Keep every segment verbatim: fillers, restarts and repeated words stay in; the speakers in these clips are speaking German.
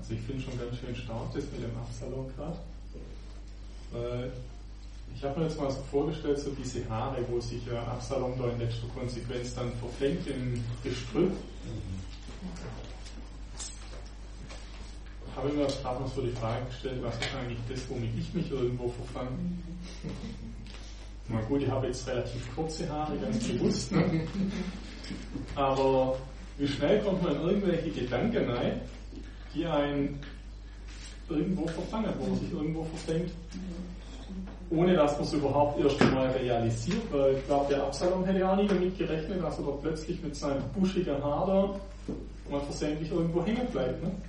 Also ich finde schon ganz schön stark das mit dem Absalom gerade. Weil ich habe mir jetzt mal so vorgestellt, so diese Haare, wo sich ja Absalom da in letzter Konsequenz dann verfängt im Gestrüpp. Habe ich mir gerade noch so die Frage gestellt, was ist eigentlich das, womit ich mich irgendwo verfange? Na gut, ich habe jetzt relativ kurze Haare, ganz bewusst. Ne? Aber wie schnell kommt man in irgendwelche Gedanken rein, die einen irgendwo verfangen, wo man sich irgendwo verfängt, ohne dass man es überhaupt erst einmal realisiert, weil ich glaube, der Absalom hätte ja auch nie damit gerechnet, dass er da plötzlich mit seinem buschigen Haar da mal versehentlich irgendwo hängen bleibt. Ne?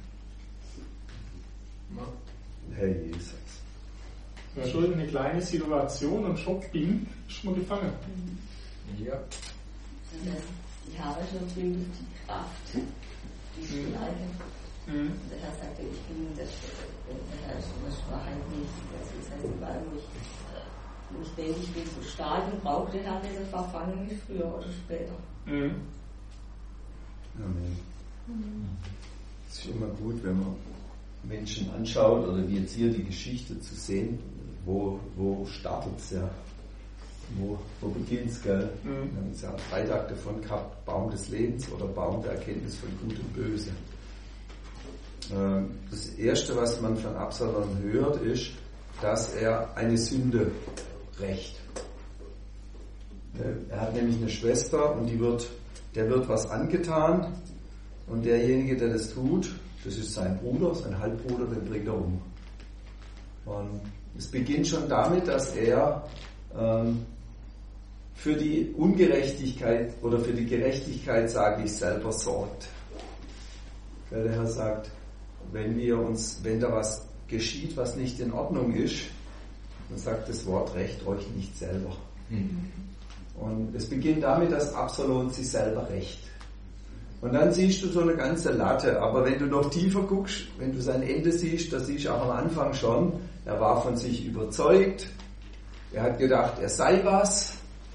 Herr Jesus. Das ist schon eine kleine Situation und schon bing, ist man gefangen. Ja. Die Haare schon bildet die Kraft, die Stärke. Mhm. Der Herr sagte, ich bin das, der Herr ist in der Schwachheit nicht. Das heißt, überall, wo ich, wo ich denke, ich bin so stark und brauche den Herrn, der verfangen mich früher oder später. Mhm. Amen. Es ist immer gut, wenn man Menschen anschaut, oder wie jetzt hier die Geschichte zu sehen, wo, wo startet es ja, wo, wo beginnt es, gell? Mhm. Wir haben es ja am Freitag davon gehabt, Baum des Lebens oder Baum der Erkenntnis von Gut und Böse. Das Erste, was man von Absalom hört, ist, dass er eine Sünde rächt. Er hat nämlich eine Schwester und die wird, der wird was angetan und derjenige, der das tut, das ist sein Bruder, sein Halbbruder, den bringt er um. Und es beginnt schon damit, dass er ähm, für die Ungerechtigkeit oder für die Gerechtigkeit, sage ich, selber sorgt. Weil der Herr sagt, wenn wir uns, wenn da was geschieht, was nicht in Ordnung ist, dann sagt das Wort, rächt euch nicht selber. Mhm. Und es beginnt damit, dass Absalom sich selber rächt. Und dann siehst du so eine ganze Latte, aber wenn du noch tiefer guckst, wenn du sein Ende siehst, da siehst du auch am Anfang schon, er war von sich überzeugt, er hat gedacht, er sei was,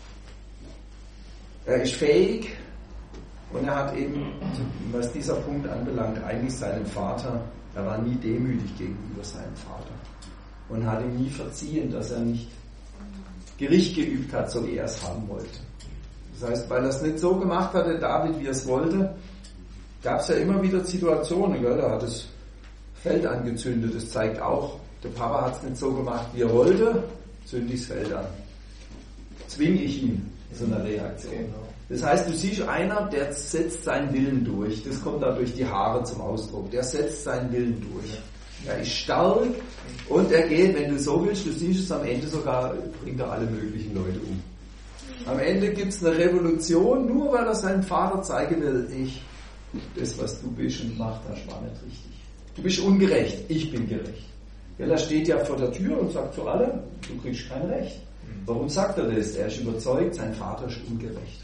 er ist fähig und er hat eben, was dieser Punkt anbelangt, eigentlich seinen Vater, er war nie demütig gegenüber seinem Vater und hat ihm nie verziehen, dass er nicht Gericht geübt hat, so wie er es haben wollte. Das heißt, weil er es nicht so gemacht hatte, David, wie er es wollte, gab es ja immer wieder Situationen, gell? Da hat das Feld angezündet, das zeigt auch, der Papa hat es nicht so gemacht, wie er wollte, zünde ich das Feld an. Zwinge ich ihn, so eine Reaktion. Das heißt, du siehst einer, der setzt seinen Willen durch, das kommt da durch die Haare zum Ausdruck, der setzt seinen Willen durch. Er ist stark und er geht, wenn du so willst, du siehst es am Ende sogar, bringt er alle möglichen Leute um. Am Ende gibt es eine Revolution, nur weil er seinem Vater zeigen will, ich, das was du bist und machst, das war nicht richtig. Du bist ungerecht, ich bin gerecht. Ja, er steht ja vor der Tür und sagt zu allen, du kriegst kein Recht. Warum sagt er das? Er ist überzeugt, sein Vater ist ungerecht.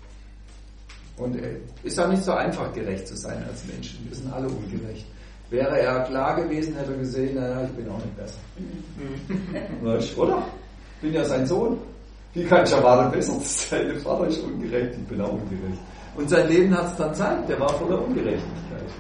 Und es ist auch nicht so einfach, gerecht zu sein als Menschen. Wir sind alle ungerecht. Wäre er klar gewesen, hätte er gesehen, naja, ich bin auch nicht besser. Weißt, oder? Ich bin ja sein Sohn. Wie kann ich erwarten, besser zu sein? Der Vater ist ungerecht, ich bin auch ungerecht. Und sein Leben hat es dann gezeigt, der war voller Ungerechtigkeit.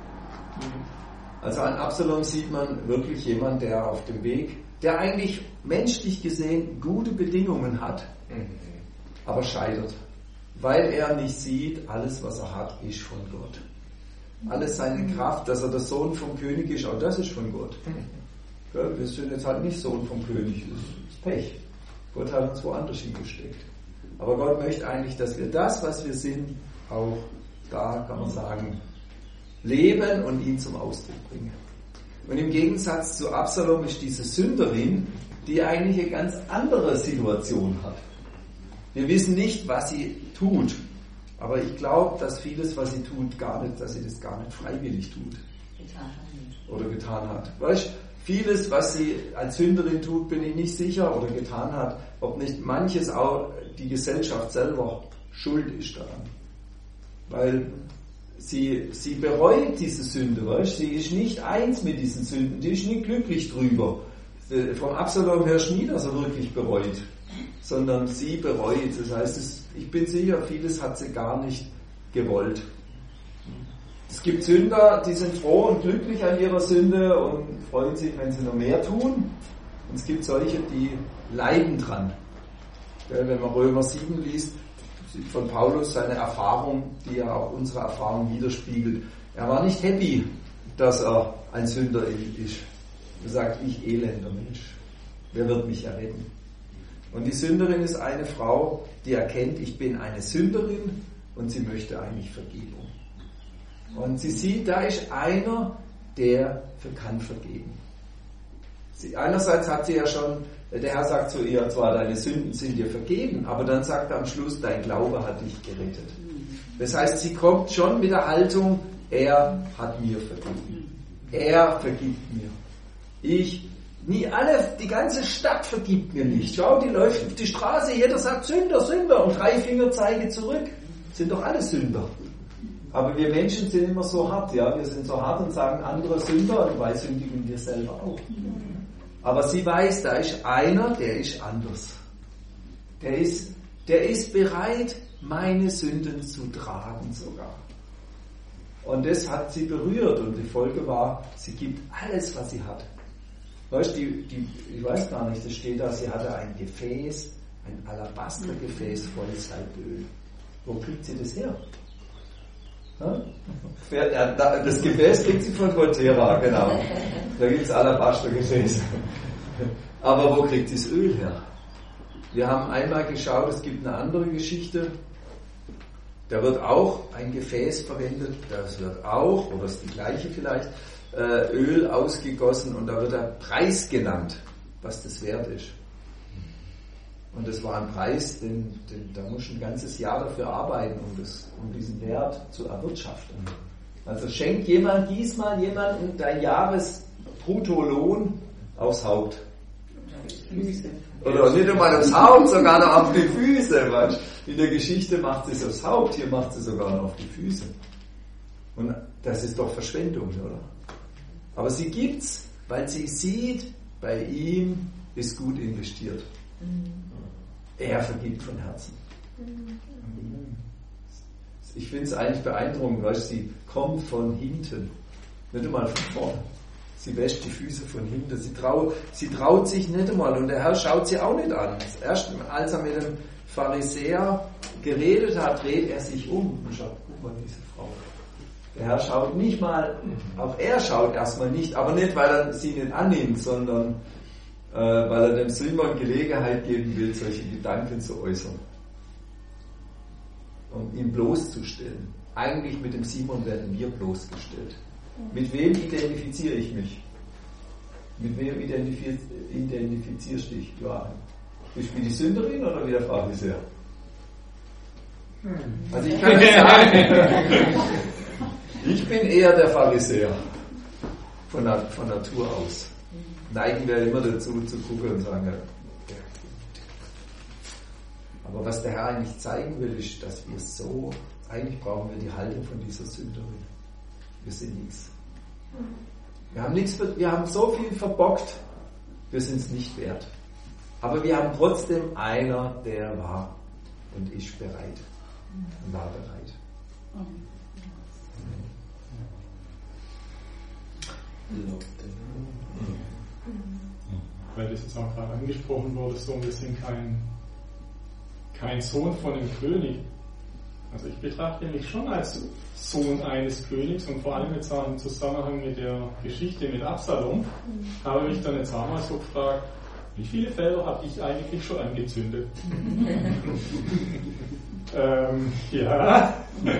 Also an Absalom sieht man wirklich jemand, der auf dem Weg, der eigentlich menschlich gesehen gute Bedingungen hat, aber scheitert. Weil er nicht sieht, alles was er hat, ist von Gott. Alles seine Kraft, dass er der Sohn vom König ist, auch das ist von Gott. Ja, wir sind jetzt halt nicht Sohn vom König, das ist Pech. Gott hat uns woanders hingesteckt. Aber Gott möchte eigentlich, dass wir das, was wir sind, auch da, kann man sagen, leben und ihn zum Ausdruck bringen. Und im Gegensatz zu Absalom ist diese Sünderin, die eigentlich eine ganz andere Situation hat. Wir wissen nicht, was sie tut, aber ich glaube, dass vieles, was sie tut, gar nicht, dass sie das gar nicht freiwillig tut. Getan hat. Oder getan hat. Weißt du, vieles, was sie als Sünderin tut, bin ich nicht sicher oder getan hat, ob nicht manches auch die Gesellschaft selber schuld ist daran. Weil sie, sie bereut diese Sünde, weißt? Sie ist nicht eins mit diesen Sünden, die ist nicht glücklich drüber. Vom Absalom hörst du nie, dass er wirklich bereut, sondern sie bereut. Das heißt, es, ich bin sicher, vieles hat sie gar nicht gewollt. Es gibt Sünder, die sind froh und glücklich an ihrer Sünde und freuen sich, wenn sie noch mehr tun. Und es gibt solche, die leiden dran. Wenn man Römer sieben liest, sieht von Paulus seine Erfahrung, die ja auch unsere Erfahrung widerspiegelt. Er war nicht happy, dass er ein Sünder ist. Er sagt, ich elender Mensch, wer wird mich erretten? Und die Sünderin ist eine Frau, die erkennt, ich bin eine Sünderin und sie möchte eigentlich Vergebung. Und sie sieht, da ist einer, der kann vergeben. Sie, einerseits hat sie ja schon, der Herr sagt zu ihr, zwar deine Sünden sind dir vergeben, aber dann sagt er am Schluss, dein Glaube hat dich gerettet. Das heißt, sie kommt schon mit der Haltung, er hat mir vergeben. Er vergibt mir. Ich, nie alle, die ganze Stadt vergibt mir nicht. Schau, die läuft auf die Straße, jeder sagt Sünder, Sünder und drei Finger zeige zurück. Sind doch alle Sünder. Aber wir Menschen sind immer so hart, ja. Wir sind so hart und sagen andere Sünder und dabei sündigen wir selber auch. Aber sie weiß, da ist einer, der ist anders. Der ist, der ist bereit, meine Sünden zu tragen sogar. Und das hat sie berührt und die Folge war, sie gibt alles, was sie hat. Weißt du, die, die, ich weiß gar nicht, das steht da, sie hatte ein Gefäß, ein Alabastergefäß voll Salböl. Wo kriegt sie das her? Das Gefäß kriegt sie von Volterra, genau. Da gibt es Alabastergefäße. Aber wo kriegt sie das Öl her? Wir haben einmal geschaut, es gibt eine andere Geschichte. Da wird auch ein Gefäß verwendet, das wird auch, oder ist die gleiche vielleicht, Öl ausgegossen und da wird der Preis genannt, was das wert ist. Und das war ein Preis, den, den, da musst du ein ganzes Jahr dafür arbeiten, um, das, um diesen Wert zu erwirtschaften. Also schenkt jemand diesmal jemand dein Jahresbruttolohn aufs Haupt. Oder nicht einmal aufs Haupt, sogar noch auf die Füße. Weißt? In der Geschichte macht sie es aufs Haupt, hier macht sie sogar noch auf die Füße. Und das ist doch Verschwendung, oder? Aber sie gibt's, weil sie sieht, bei ihm ist gut investiert. Er vergibt von Herzen. Ich finde es eigentlich beeindruckend, weil sie kommt von hinten, nicht einmal von vorne. Sie wäscht die Füße von hinten. Sie, trau, sie traut sich nicht einmal und der Herr schaut sie auch nicht an. Erst als er mit dem Pharisäer geredet hat, dreht er sich um und schaut, guck mal, diese Frau. Der Herr schaut nicht mal, auch er schaut erstmal nicht, aber nicht, weil er sie nicht annimmt, sondern äh, weil er dem Simon Gelegenheit geben will, solche Gedanken zu äußern. Und ihn bloßzustellen. Eigentlich mit dem Simon werden wir bloßgestellt. Mit wem identifiziere ich mich? Mit wem identifiz- identifizierst du dich, Joachim? Bist du wie die Sünderin oder wie der Pharisäer? Also ich kann nicht sagen, ich bin eher der Pharisäer von, von Natur aus. Neigen wir immer dazu zu gucken und sagen, ja. Aber was der Herr eigentlich zeigen will, ist, dass wir so, eigentlich brauchen wir die Haltung von dieser Sünderin. Wir sind nichts. Wir haben nichts, wir haben so viel verbockt, wir sind es nicht wert. Aber wir haben trotzdem einer, der war und ist bereit. Und war bereit. Weil das jetzt auch gerade angesprochen wurde, so, wir sind kein, kein Sohn von einem König. Also ich betrachte mich schon als Sohn eines Königs und vor allem jetzt auch im Zusammenhang mit der Geschichte mit Absalom mhm. habe ich dann jetzt auch mal so gefragt, wie viele Felder habe ich eigentlich schon angezündet? ähm, ja.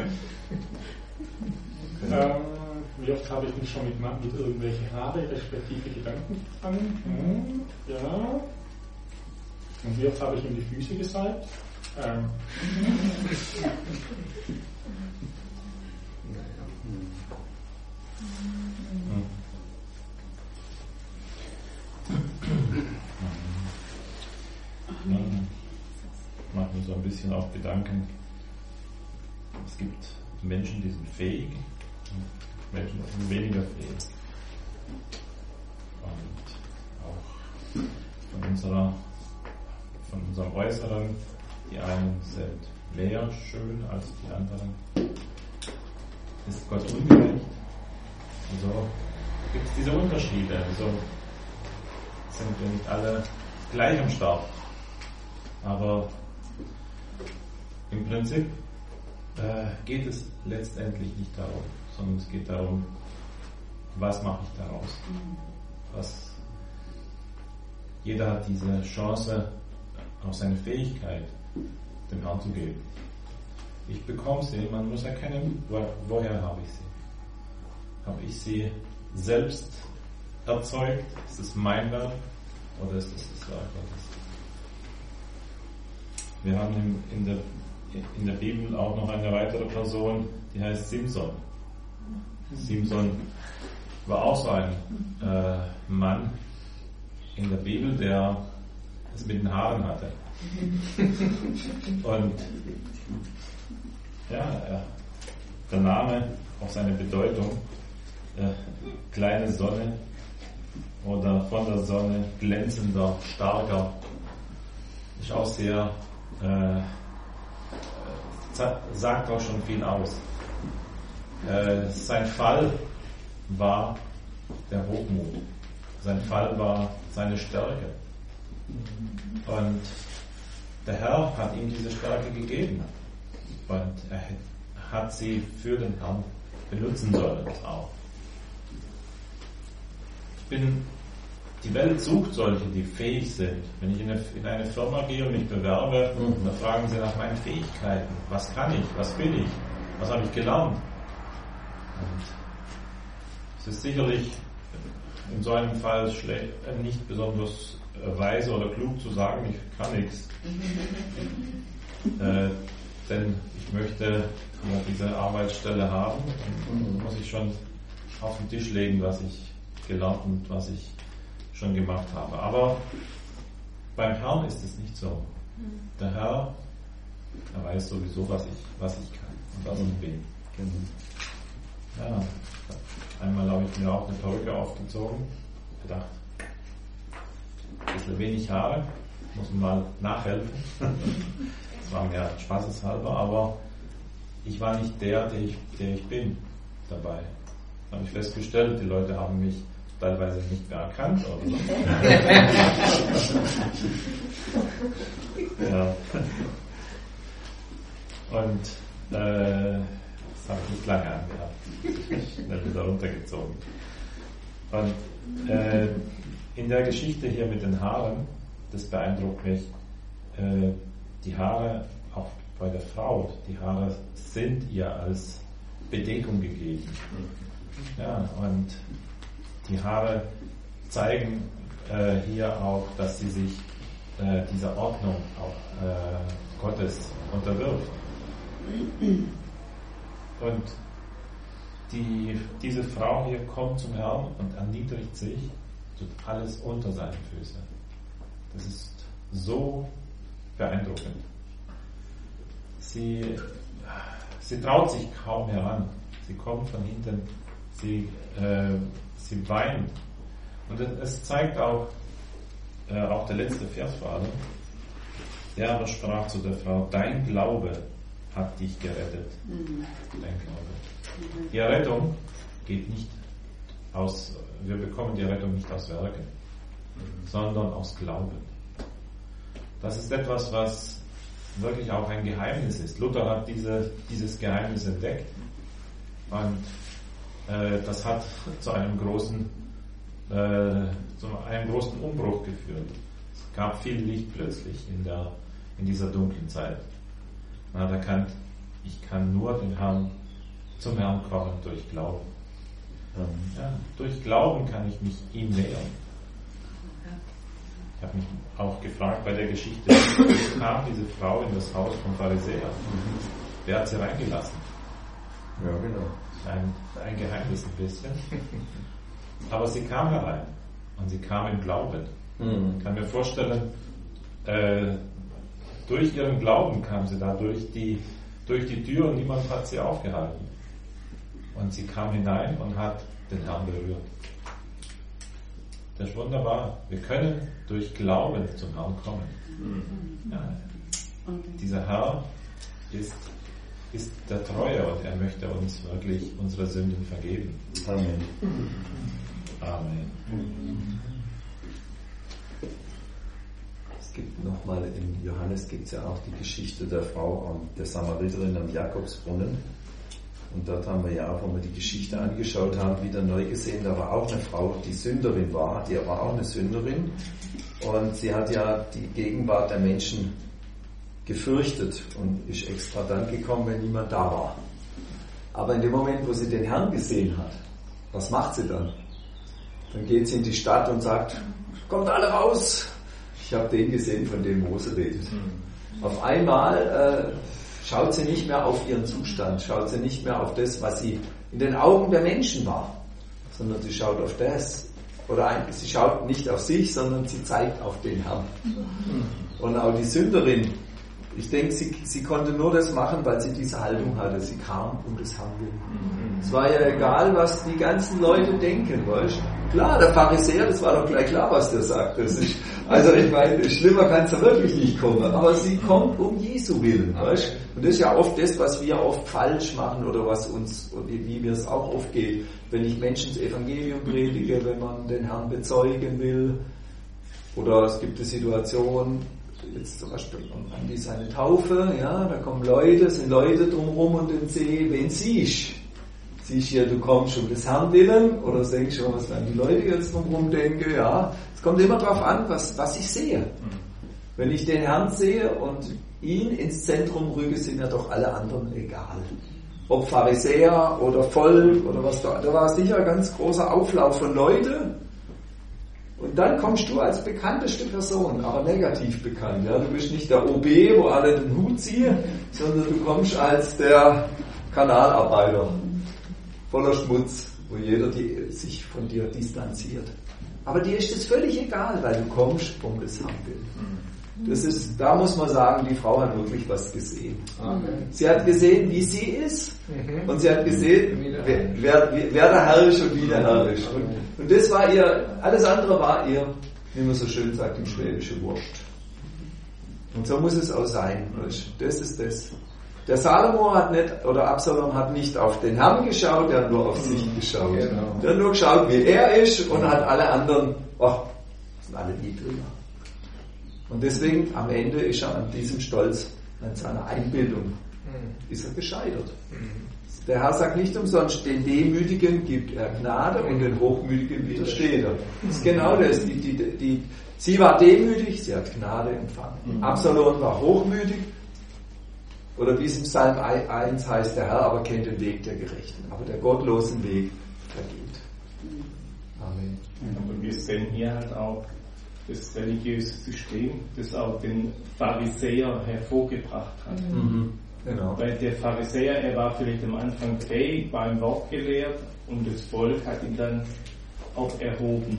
ähm, wie oft habe ich mich schon mit, mit irgendwelchen Haare respektive Gedanken gefangen? Hm, ja. Und wie oft habe ich ihm die Füße gesalbt? Ähm. Ich mache mir so ein bisschen auch Gedanken. Es gibt Menschen, die sind fähig und Menschen, die sind weniger fähig. Und auch von unserer, von unserem Äußeren, die einen sind mehr schön als die anderen. Ist Gott ungerecht? Also gibt es diese Unterschiede. Also sind wir nicht alle gleich am Start. Aber im Prinzip äh, geht es letztendlich nicht darum, sondern es geht darum, was mache ich daraus? Was, jeder hat diese Chance, auch seine Fähigkeit dem Herrn zu geben. Ich bekomme sie, man muss erkennen, wo, woher habe ich sie? Habe ich sie selbst erzeugt? Ist es mein Werk oder ist es das Werk Gottes? Wir haben in, in, der, in der Bibel auch noch eine weitere Person, die heißt Simson. Simson war auch so ein äh, Mann in der Bibel, der es mit den Haaren hatte. Und ja, der Name, auch seine Bedeutung, äh, kleine Sonne oder von der Sonne glänzender, starker, ist auch sehr, äh, sagt auch schon viel aus. Äh, sein Fall war der Hochmut. Sein Fall war seine Stärke. Und der Herr hat ihm diese Stärke gegeben. Und er hat sie für den Herrn benutzen sollen auch. Ich bin, die Welt sucht solche, die fähig sind. Wenn ich in eine, in eine Firma gehe und mich bewerbe, mhm. dann fragen sie nach meinen Fähigkeiten. Was kann ich? Was bin ich? Was habe ich gelernt? Und es ist sicherlich in so einem Fall schlecht, nicht besonders weise oder klug zu sagen, ich kann nichts. äh, denn ich möchte ja, diese Arbeitsstelle haben und muss ich schon auf den Tisch legen, was ich gelernt und was ich schon gemacht habe. Aber beim Herrn ist es nicht so. Der Herr, er weiß sowieso, was ich, was ich kann und was ich bin. Ja, einmal habe ich mir auch eine Perücke aufgezogen, gedacht, ein bisschen wenig Haare, muss man mal nachhelfen. Das war mir spaßeshalber, aber ich war nicht der, der ich, der ich bin dabei. Da habe ich festgestellt, die Leute haben mich teilweise nicht mehr erkannt. Oder so. Ja. Und äh, das habe ich nicht lange angehabt. Schnell wieder runtergezogen. Und äh, in der Geschichte hier mit den Haaren, das beeindruckt mich, äh, die Haare, auch bei der Frau, die Haare sind ihr als Bedeckung gegeben. Ja, und die Haare zeigen äh, hier auch, dass sie sich äh, dieser Ordnung auch äh, Gottes unterwirft. Und die, diese Frau hier kommt zum Herrn und erniedrigt sich, tut alles unter seinen Füßen. Das ist so beeindruckend. Sie, sie traut sich kaum heran. Sie kommt von hinten, sie, äh, sie weint. Und es zeigt auch, äh, auch der letzte Vers vor allem, der aber sprach zu der Frau, dein Glaube hat dich gerettet. Mhm. Dein Glaube. Mhm. Die Errettung geht nicht aus, wir bekommen die Rettung nicht aus Werken, mhm. sondern aus Glauben. Das ist etwas, was wirklich auch ein Geheimnis ist. Luther hat diese, dieses Geheimnis entdeckt und äh, das hat zu einem großen, äh, zu einem großen Umbruch geführt. Es gab viel Licht plötzlich in, der, in dieser dunklen Zeit. Man hat erkannt, ich kann nur den Herrn, zum Herrn kommen durch Glauben. Ja, durch Glauben kann ich mich ihm nähern. Ich habe mich auch gefragt bei der Geschichte, wie kam diese Frau in das Haus vom Pharisäer? Wer hat sie reingelassen? Ja, genau. Ein, ein Geheimnis ein bisschen. Aber sie kam herein und sie kam im Glauben. Mhm. Ich kann mir vorstellen, äh, durch ihren Glauben kam sie da durch die, durch die Tür und niemand hat sie aufgehalten. Und sie kam hinein und hat den Herrn berührt. Das ist wunderbar. Wir können durch Glauben zum Herrn kommen. Ja. Dieser Herr ist ist der Treue und er möchte uns wirklich unsere Sünden vergeben. Amen. Amen. Es gibt nochmal, in Johannes gibt es ja auch die Geschichte der Frau, der Samariterin am Jakobsbrunnen. Und dort haben wir ja auch, wo wir die Geschichte angeschaut haben, wieder neu gesehen, da war auch eine Frau, die Sünderin war, die war auch eine Sünderin. Und sie hat ja die Gegenwart der Menschen gefürchtet und ist extra dann gekommen, wenn niemand da war. Aber in dem Moment, wo sie den Herrn gesehen hat, was macht sie dann? Dann geht sie in die Stadt und sagt, kommt alle raus! Ich habe den gesehen, von dem Mose redet. Mhm. Auf einmal äh, schaut sie nicht mehr auf ihren Zustand, schaut sie nicht mehr auf das, was sie in den Augen der Menschen war, sondern sie schaut auf das. Oder eigentlich, sie schaut nicht auf sich, sondern sie zeigt auf den Herrn. Mhm. Und auch die Sünderin, ich denke, sie, sie konnte nur das machen, weil sie diese Haltung hatte. Sie kam um das Herrn willen. Es war ja egal, was die ganzen Leute denken, weißt du? Klar, der Pharisäer, das war doch gleich klar, was der sagt. Das ist, also ich meine, schlimmer kann es ja wirklich nicht kommen. Aber sie kommt um Jesu willen, weißt du? Und das ist ja oft das, was wir oft falsch machen oder was uns, wie, wie mir es auch oft geht, wenn ich Menschen das Evangelium predige, wenn man den Herrn bezeugen will. Oder es gibt eine Situation, jetzt zum Beispiel an die seine Taufe, ja, da kommen Leute, sind Leute drumherum und dann sehe, wen siehst Siehst ja, du kommst um des Herrn willen oder denkst schon, was dann die Leute jetzt drumherum denken, ja, es kommt immer darauf an, was, was ich sehe. Wenn ich den Herrn sehe und ihn ins Zentrum rücke, sind ja doch alle anderen egal. Ob Pharisäer oder Volk oder was da, da war sicher ein ganz großer Auflauf von Leuten. Und dann kommst du als bekannteste Person, aber negativ bekannt. Ja? Du bist nicht der O B, wo alle den Hut ziehen, sondern du kommst als der Kanalarbeiter, voller Schmutz, wo jeder die, sich von dir distanziert. Aber dir ist es völlig egal, weil du kommst um das Herrn willen. Das ist, da muss man sagen, die Frau hat wirklich was gesehen. Amen. Sie hat gesehen, wie sie ist, mhm. und sie hat gesehen, wer, wer, wer der Herr ist und wie der Herr ist. Und, und das war ihr, alles andere war ihr, wie man so schön sagt, im Schwäbischen Wurscht. Und so muss es auch sein. Das ist das. Der Salomo hat nicht, oder Absalom hat nicht auf den Herrn geschaut, der hat nur auf sich geschaut. Genau. Der hat nur geschaut, wie er ist, und hat alle anderen, ach, sind alle niedriger. Und deswegen, am Ende ist er an diesem Stolz, an seiner Einbildung, ist er gescheitert. Der Herr sagt nicht umsonst, den Demütigen gibt er Gnade und den Hochmütigen widersteht er. Das ist genau das. Die, die, die, sie war demütig, sie hat Gnade empfangen. Absalom war hochmütig. Oder wie es im Psalm eins heißt, der Herr aber kennt den Weg der Gerechten, aber der gottlosen Weg vergeht. Amen. Aber wir sehen hier halt auch das religiöse System, das auch den Pharisäer hervorgebracht hat. Mhm. Genau. Weil der Pharisäer, er war vielleicht am Anfang fähig, war im Wort gelehrt und das Volk hat ihn dann auch erhoben.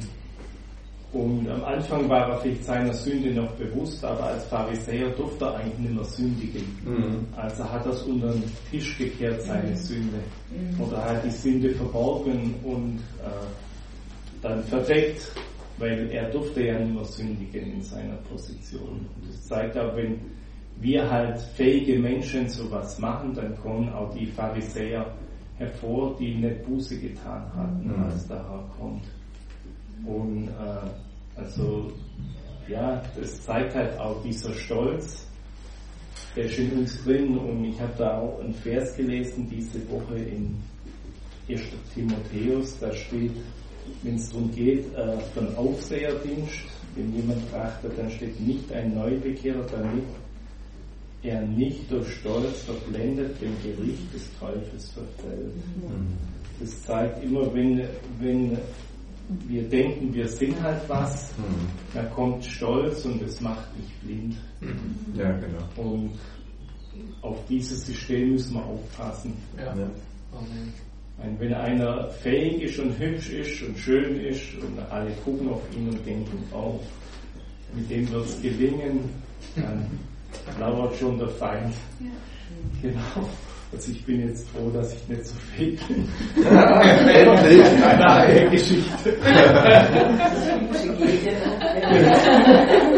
Und am Anfang war er vielleicht seiner Sünde noch bewusst, aber als Pharisäer durfte er eigentlich nicht mehr sündigen. Mhm. Also hat er es unter den Tisch gekehrt, seine Sünde. Mhm. Oder hat die Sünde verborgen und äh, dann verdeckt, weil er durfte ja nicht mehr sündigen in seiner Position. Und das zeigt auch, wenn wir halt fähige Menschen sowas machen, dann kommen auch die Pharisäer hervor, die nicht Buße getan hatten, mhm. als der Herr kommt. Und äh, also ja, das zeigt halt auch dieser Stolz, der ist in uns drin. Und ich habe da auch einen Vers gelesen diese Woche in erster Timotheus, da steht, wenn es darum geht, äh, von Aufseherdienst, wenn jemand fragt, dann steht nicht ein Neubekehrter, damit er nicht durch Stolz verblendet dem Gericht des Teufels verfällt. Mhm. Das zeigt immer, wenn, wenn wir denken, wir sind halt was, mhm. dann kommt Stolz und es macht dich blind. Mhm. Ja, genau. Und auf dieses System müssen wir aufpassen. Ja. Ja. Und wenn einer fähig ist und hübsch ist und schön ist und alle gucken auf ihn und denken, oh, mit dem wird es gelingen, dann lauert schon der Feind. Ja. Genau. Also ich bin jetzt froh, dass ich nicht so fähig bin. Endlich! Eine Geschichte.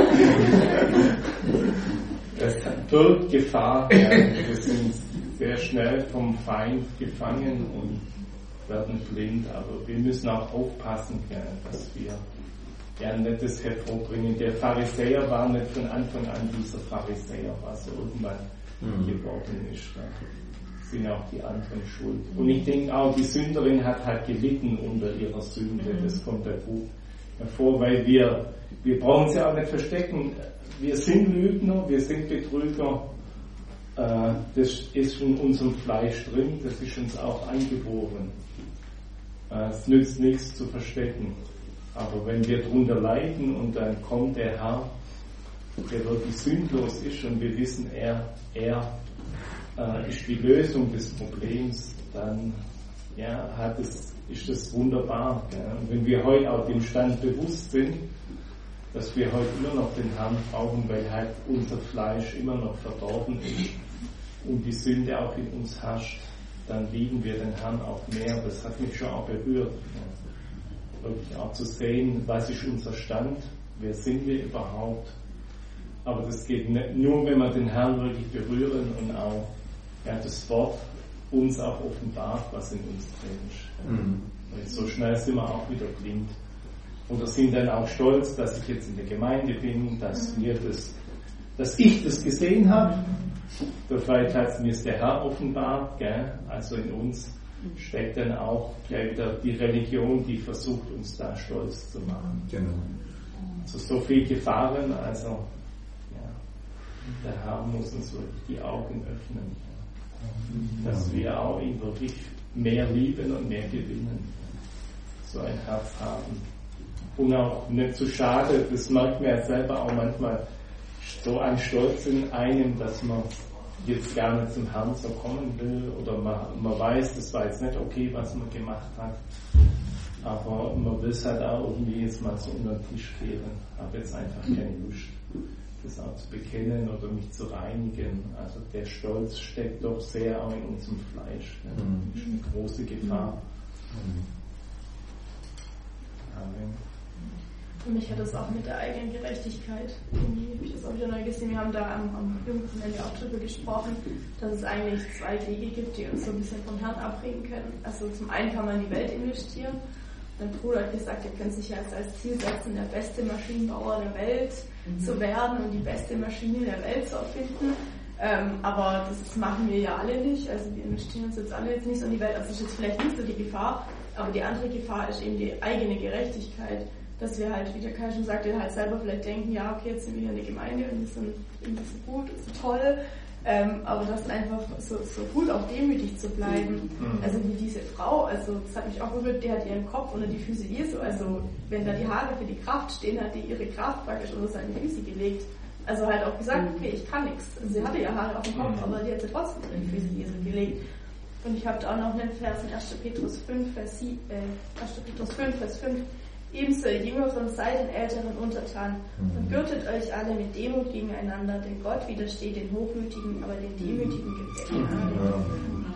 Es birgt Gefahr. Ja. Wir sind sehr schnell schnell vom Feind gefangen und werden blind, aber wir müssen auch aufpassen, dass wir ja nicht das hervorbringen. Der Pharisäer war nicht von Anfang an dieser Pharisäer, was irgendwann mhm. geworden ist. Da sind auch die anderen schuld. Und ich denke auch, die Sünderin hat halt gelitten unter ihrer Sünde. Das kommt da gut hervor, weil wir, wir brauchen sie auch nicht verstecken. Wir sind Lügner, wir sind Betrüger. Äh, das ist in unserem Fleisch drin, das ist uns auch angeboren. Äh, es nützt nichts zu verstecken. Aber wenn wir darunter leiden und dann kommt der Herr, der wirklich sündlos ist und wir wissen, er, er äh, ist die Lösung des Problems, dann ja, hat es, ist das wunderbar. Ja. Und wenn wir heute auch dem Stand bewusst sind, dass wir heute immer noch den Herrn brauchen, weil halt unser Fleisch immer noch verdorben ist und die Sünde auch in uns herrscht, dann lieben wir den Herrn auch mehr. Das hat mich schon auch berührt. Ja. Wirklich auch zu sehen, was ist unser Stand, wer sind wir überhaupt. Aber das geht nicht, nur wenn wir den Herrn wirklich berühren und auch ja, das Wort uns auch offenbart, was in uns drin ist. Mhm. Weil so schnell sind wir auch wieder blind. Oder sind dann auch stolz, dass ich jetzt in der Gemeinde bin, dass mir das, dass ich das gesehen habe. Vielleicht hat mir es der Herr offenbart, gell? Also in uns steckt dann auch gleich wieder die Religion, die versucht, uns da stolz zu machen. Genau. Also so viel Gefahren, also ja, der Herr muss uns wirklich die Augen öffnen, ja. Dass wir auch ihn wirklich mehr lieben und mehr gewinnen. So ein Herz haben. Und auch nicht zu schade, das merkt man ja selber auch manchmal, so ein Stolz in einem, dass man jetzt gar nicht zum Herrn so kommen will oder man, man weiß, das war jetzt nicht okay, was man gemacht hat, aber man will es halt auch irgendwie jetzt mal so unter den Tisch kehren. Ich habe jetzt einfach keine Lust, das auch zu bekennen oder mich zu reinigen. Also der Stolz steckt doch sehr auch in unserem Fleisch. Ja. Das ist eine große Gefahr. Amen. Für mich hat das auch mit der eigenen Gerechtigkeit, irgendwie habe ich das auch wieder neu gesehen, wir haben da am, am Jugendwochenende auch drüber gesprochen, dass es eigentlich zwei Wege gibt, die uns so ein bisschen vom Herrn abbringen können. Also zum einen kann man in die Welt investieren. Mein Bruder hat gesagt, ihr könnt sich ja als Ziel setzen, der beste Maschinenbauer der Welt mhm. zu werden und die beste Maschine der Welt zu erfinden. Ähm, aber das machen wir ja alle nicht, also wir investieren uns jetzt alle jetzt nicht so in die Welt, also das ist jetzt vielleicht nicht so die Gefahr, aber die andere Gefahr ist eben die eigene Gerechtigkeit. Dass wir halt, wie der Kai schon sagte, halt selber vielleicht denken, ja, okay, jetzt sind wir hier in der Gemeinde und wir sind irgendwie so gut, so toll, ähm, aber das einfach so, so gut auch demütig zu bleiben. Mhm. Also wie diese Frau, also das hat mich auch berührt, die hat ihren Kopf unter die Füße Jesu, also wenn da die Haare für die Kraft stehen, hat die ihre Kraft praktisch unter seine Füße gelegt. Also halt auch gesagt, okay, ich kann nichts. Also sie hatte ja Haare auf dem Kopf, aber die hat sie trotzdem unter die Füße Jesu gelegt. Und ich habe da auch noch einen Vers in erster Petrus fünf, Vers fünf. Ebenso ihr Jüngeren seid den Älteren untertan und gürtet euch alle mit Demut gegeneinander, denn Gott widersteht den Hochmütigen, aber den Demütigen gibt er Gnade.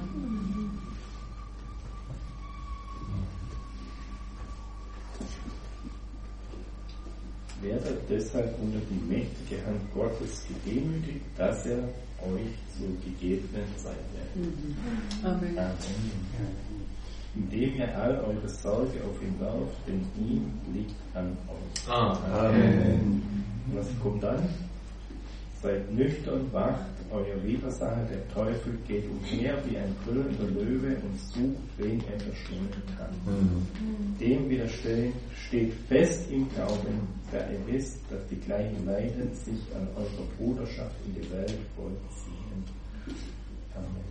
Werdet deshalb unter die mächtige Hand Gottes gedemütigt, dass er euch zur gegebenen Zeit werdet. Amen. Amen. Indem ihr all eure Sorge auf ihn werft, denn ihm liegt an euch. Amen. Was kommt dann? Seid nüchtern, wacht, euer Widersacher, der Teufel, geht umher wie ein brüllender Löwe und sucht, wen er verschlingen kann. Mhm. Dem widerstehen, steht fest im Glauben, da ihr wisst, dass die gleichen Leiden sich an eurer Bruderschaft in die Welt vollziehen. Amen.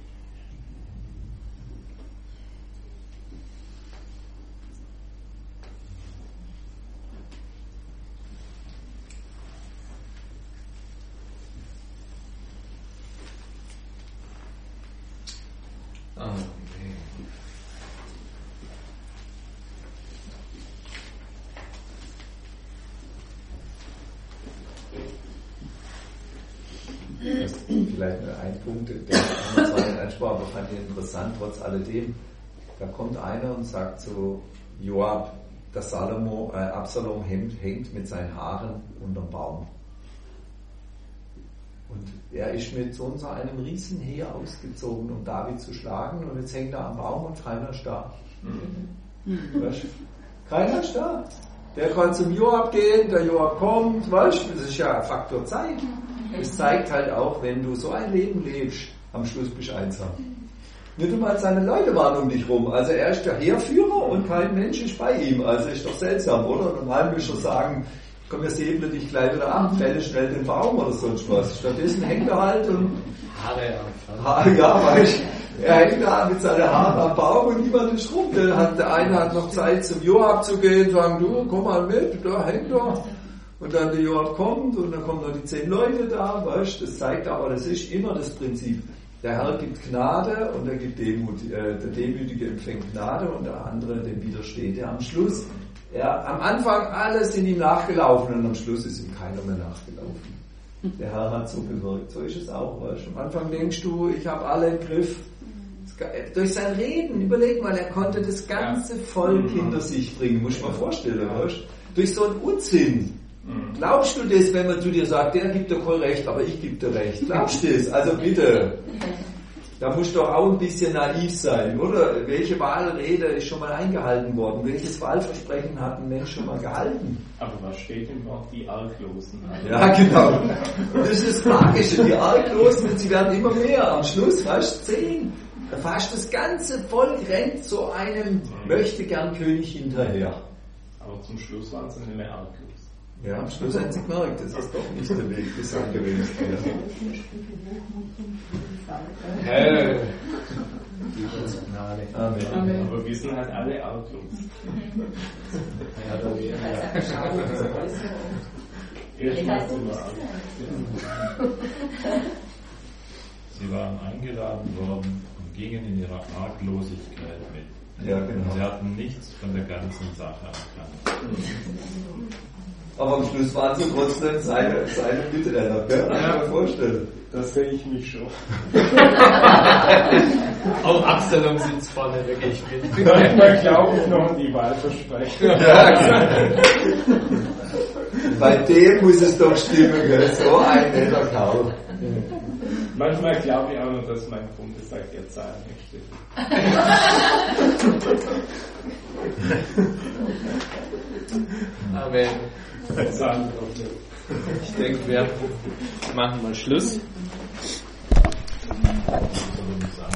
Vielleicht ein Punkt, der zwar nicht ansprach, aber fand ich interessant, trotz alledem. Da kommt einer und sagt zu Joab, dass Salomo, äh, Absalom hängt, hängt mit seinen Haaren unterm Baum. Und er ist mit so und so einem Riesenheer ausgezogen, um David zu schlagen, und jetzt hängt er am Baum und keiner ist da. Mhm. Weißt du? Keiner ist da. Der kann zum Joab gehen, der Joab kommt, weißt du, das ist ja Faktor Zeit. Es zeigt halt auch, wenn du so ein Leben lebst, am Schluss bist du einsam. Nicht einmal seine Leute waren um dich rum. Also er ist der Heerführer und kein Mensch ist bei ihm. Also ist doch seltsam, oder? Normal müsste er sagen, komm, wir säbeln dich gleich wieder ab, fälle schnell den Baum oder sonst was. Stattdessen hängt er halt und... Haare ha, ja, weißt du, er hängt da mit seinen Haaren am Baum und niemand ist rum. Der, hat, der eine hat noch Zeit, zum Joab zu gehen, sagen, du, komm mal mit, da hängt er. Und dann der Joab kommt und dann kommen noch die zehn Leute da, weißt du. Das zeigt aber, das ist immer das Prinzip. Der Herr gibt Gnade und er gibt Demut. Äh, der Demütige empfängt Gnade und der andere, dem widersteht er am Schluss. Er, am Anfang alle sind ihm nachgelaufen und am Schluss ist ihm keiner mehr nachgelaufen. Der Herr hat so gewirkt. So ist es auch. Weißt? Am Anfang denkst du, ich habe alle im Griff. Durch sein Reden, überleg mal, er konnte das ganze Volk hinter sich bringen. Muss ich mal vorstellen. Weißt? Durch so einen Unsinn. Glaubst du das, wenn man zu dir sagt, der gibt dir voll recht, aber ich gebe dir recht? Glaubst du das? Also bitte. Da musst du doch auch ein bisschen naiv sein, oder? Welche Wahlrede ist schon mal eingehalten worden? Welches Wahlversprechen hat ein Mensch schon mal gehalten? Aber was steht im Wort? Die Arglosen. Ja, genau. Und das ist das Magische. Die Arglosen, sie werden immer mehr. Am Schluss, weißt du, zehn. Da fast das ganze Volk rennt so einem Möchtegern-König hinterher. Aber zum Schluss waren sie nicht mehr arglos. Ja, am Schluss haben sie gemerkt, das ist doch nicht der Weg bis gewesen. Hey. Amen. Amen. Aber wir sind halt alle arglos. Ja, da wäre Erstmal sind wir arglos. Sie waren eingeladen worden und gingen in ihrer Arglosigkeit mit. Ja, genau. Sie hatten nichts von der ganzen Sache erkannt. Aber am Schluss waren sie trotzdem seine, seine Mitrenner, gell? Kann ich mir vorstellen. Das sehe ich mich schon. Auch Abstellung sitzt vorne wirklich mit. Manchmal glaube ich noch an die Wahlversprechen. Ja, bei dem muss es doch stimmen, gell? So ein netter Kerl. Manchmal glaube ich auch noch, dass mein Bundestag der Zahl nicht stimmt. Amen. Ich denke, wir machen mal Schluss. Was soll ich sagen?